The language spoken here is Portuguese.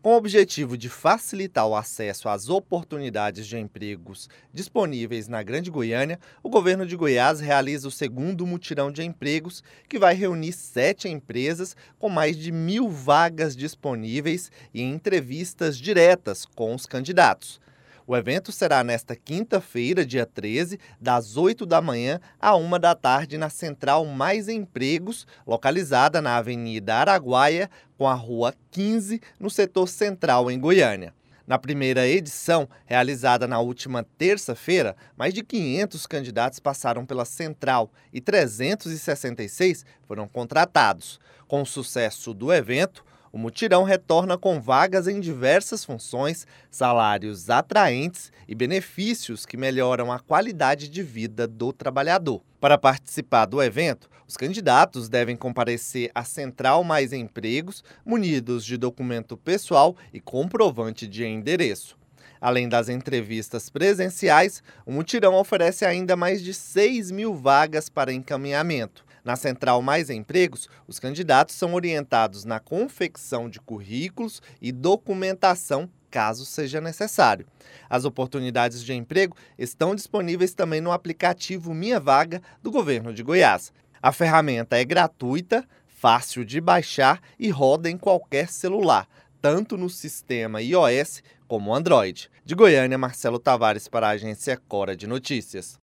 Com o objetivo de facilitar o acesso às oportunidades de empregos disponíveis na Grande Goiânia, o governo de Goiás realiza o segundo mutirão de empregos, que vai reunir 7 empresas com mais de 1.000 vagas disponíveis e entrevistas diretas com os candidatos. O evento será nesta quinta-feira, dia 13, das 8 da manhã à 1 da tarde, na Central Mais Empregos, localizada na Avenida Araguaia, com a Rua 15, no setor central, em Goiânia. Na primeira edição, realizada na última terça-feira, mais de 500 candidatos passaram pela Central e 366 foram contratados. Com o sucesso do evento, o mutirão retorna com vagas em diversas funções, salários atraentes e benefícios que melhoram a qualidade de vida do trabalhador. Para participar do evento, os candidatos devem comparecer à Central Mais Empregos, munidos de documento pessoal e comprovante de endereço. Além das entrevistas presenciais, o mutirão oferece ainda mais de 6.000 vagas para encaminhamento. Na Central Mais Empregos, os candidatos são orientados na confecção de currículos e documentação, caso seja necessário. As oportunidades de emprego estão disponíveis também no aplicativo Minha Vaga do Governo de Goiás. A ferramenta é gratuita, fácil de baixar e roda em qualquer celular, tanto no sistema iOS como Android. De Goiânia, Marcelo Tavares para a agência Cora de Notícias.